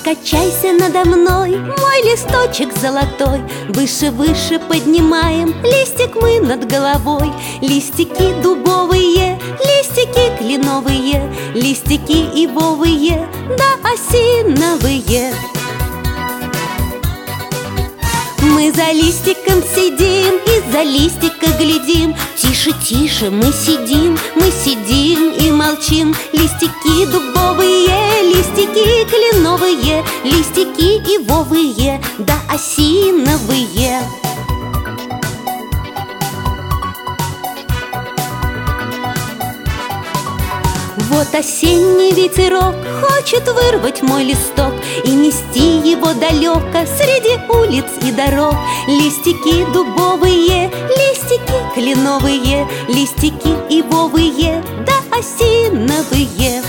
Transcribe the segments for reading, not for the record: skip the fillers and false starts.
Покачайся надо мной, мой листочек золотой. Выше, выше поднимаем листик мы над головой. Листики дубовые, листики кленовые, листики ивовые, да осиновые. Мы за листиком сидим и за листика глядим. Тише, тише, мы сидим и молчим. Листики дубовые, листики кленовые, листики ивовые, да осиновые. Вот осенний ветерок хочет вырвать мой листок и нести его далеко среди улиц и дорог. Листики дубовые, листики кленовые, листики ивовые, да осиновые.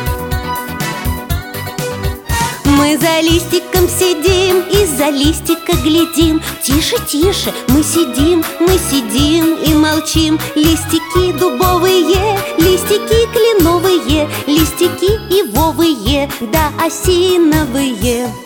Мы за листиком сидим и за листика глядим. Тише, тише, мы сидим и молчим. Листики дубовые, листики кленовые, листики ивовые, да осиновые.